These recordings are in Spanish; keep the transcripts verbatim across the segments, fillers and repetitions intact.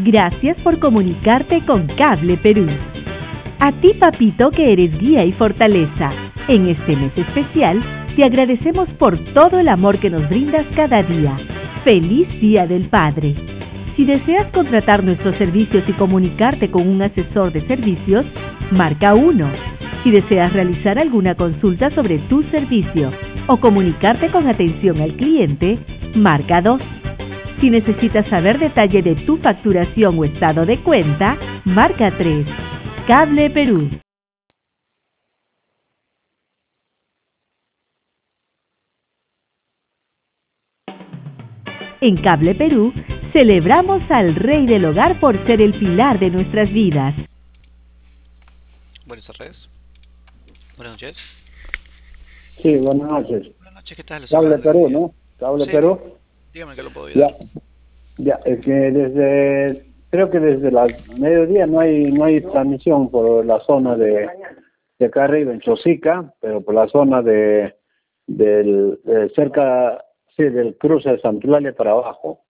Gracias por comunicarte con Cable Perú. A ti, papito, que eres guía y fortaleza. En este mes especial, te agradecemos por todo el amor que nos brindas cada día. ¡Feliz Día del Padre! Si deseas contratar nuestros servicios y comunicarte con un asesor de servicios, marca uno. Si deseas realizar alguna consulta sobre tu servicio o comunicarte con atención al cliente, marca dos. Si necesitas saber detalle de tu facturación o estado de cuenta, marca tres. Cable Perú. En Cable Perú, celebramos al Rey del Hogar por ser el pilar de nuestras vidas. Buenas tardes. Buenas noches. Sí, buenas noches. Buenas noches, ¿qué tal? Cable Perú, ¿no? Cable Sí, Perú. dígame que lo puedo Ya, ayudar. ya, es que desde, creo que desde las mediodía no hay no hay transmisión por la zona de, de acá arriba en Chosica, pero por la zona de, del, de cerca, sí, del cruce de Santulalia para abajo.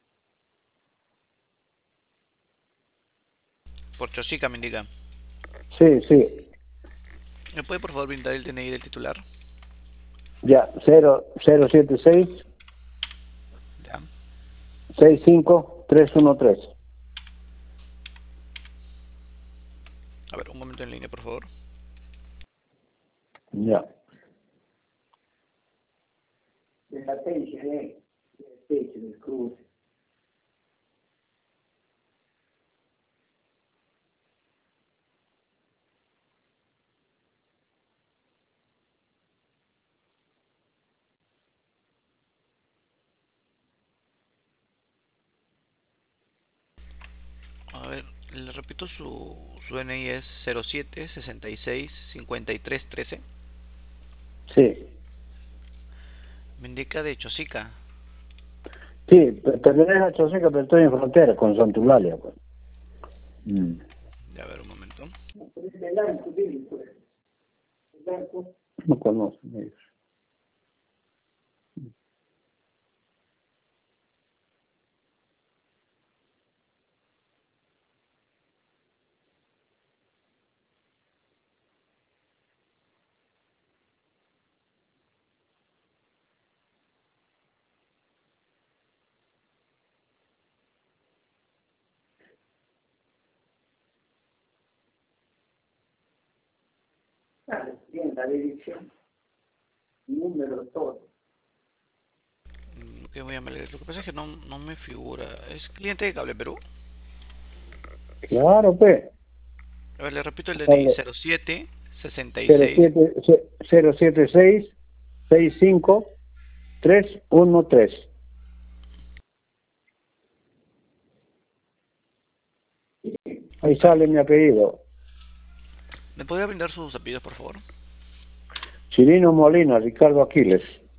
Por Chosica me indica. Sí, sí, ¿Me puede por favor brindar el D N I del titular? ya, cero cero siete seis Ya. seis cinco tres uno tres. A ver, un momento en línea, por favor. Ya. A ver, le repito, su, su D N I es cero siete sesenta y seis cincuenta y tres trece. Sí, Me indica de Chosica. sí, pertenece a Chosica, pero estoy en frontera con Santulalia, pues. Mm. Ya, a ver, un momento. No conozco. Bien, la dirección, número, todo. Mm, Ok, voy a leer. Lo que pasa es que no, no me figura. ¿Es cliente de Cable Perú? Claro, pues. A ver, le repito el D N I Cable cero siete sesenta y cero seis. siete cero siete seis seis cinco tres uno tres. Ahí A ver, sale mi apellido. ¿me podría brindar sus apellidos, por favor? Chirino Molina, Ricardo Aquiles.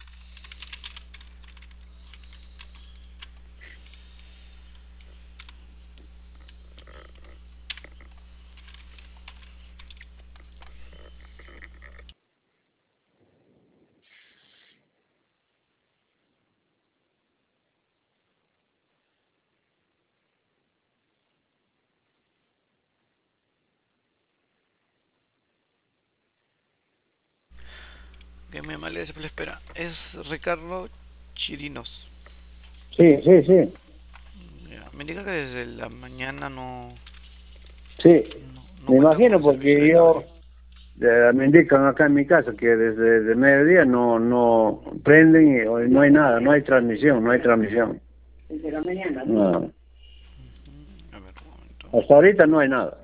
Que me amable, gracias por la espera. Es Ricardo Chirinos. Sí, sí, sí. Ya, me indica que desde la mañana no, Sí. no, no Me cuenta con imagino el servicio porque de cable. yo, eh, me indican acá en mi casa que desde de mediodía no, no prenden y hoy no hay nada, no hay transmisión, no hay transmisión. Desde la mañana, ¿no? No. A ver, un momento. Hasta ahorita no hay nada.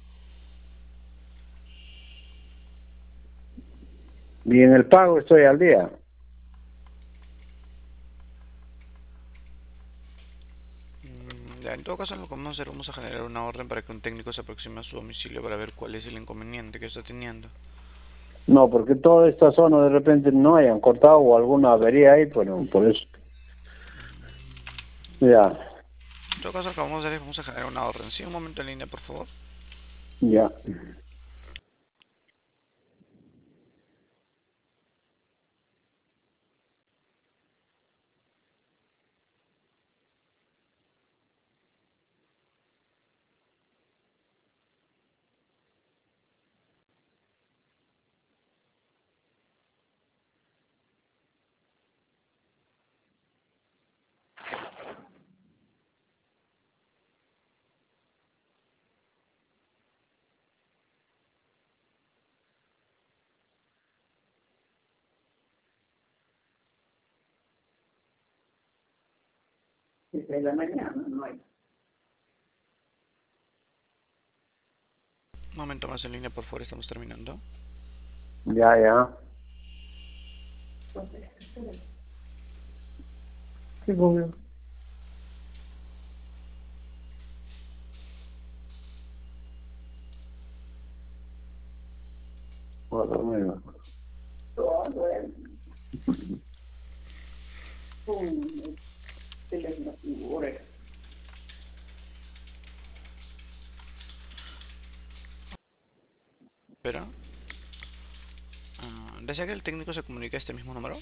Y en el pago estoy al día. Mm, Ya, en todo caso, lo que vamos a hacer, vamos a generar una orden para que un técnico se aproxime a su domicilio para ver cuál es el inconveniente que está teniendo. No, porque toda esta zona de repente no hayan cortado o alguna avería ahí, pero por eso. Ya, En todo caso, lo que vamos a hacer es vamos a generar una orden. Sí, un momento en línea, por favor. ya. Desde la mañana no hay. Un momento más en línea, por favor, estamos terminando. Ya, ya. Sí, obvio. Bueno, bueno. Todo el... un teléfono figura. Pero, ah, ¿desea que el técnico se comunique a este mismo número?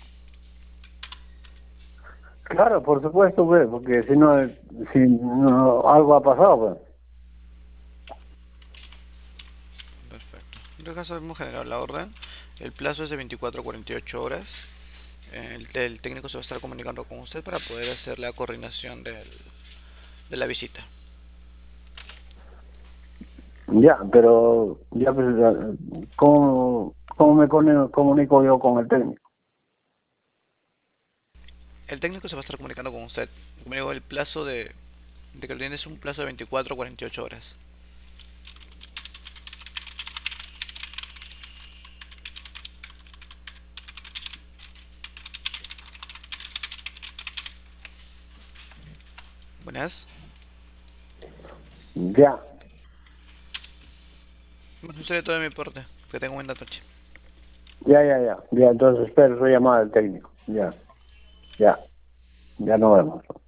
Claro, por supuesto, pues, porque si no, si no, algo ha pasado, pues. Perfecto. En todo caso, hemos generado la orden. El plazo es de veinticuatro a cuarenta y ocho horas. El, el técnico se va a estar comunicando con usted para poder hacer la coordinación del, de la visita. Ya, pero ya, pues, ¿cómo, cómo me cone- comunico yo con el técnico? El técnico se va a estar comunicando con usted. Como digo, el plazo de, de que tiene es un plazo de veinticuatro a cuarenta y ocho horas. Buenas. Ya, Bueno, eso sería todo de mi parte. Que tenga buena noche. ya, ya, ya. Ya, entonces espero su llamada del técnico. Ya, ya. Ya nos vemos.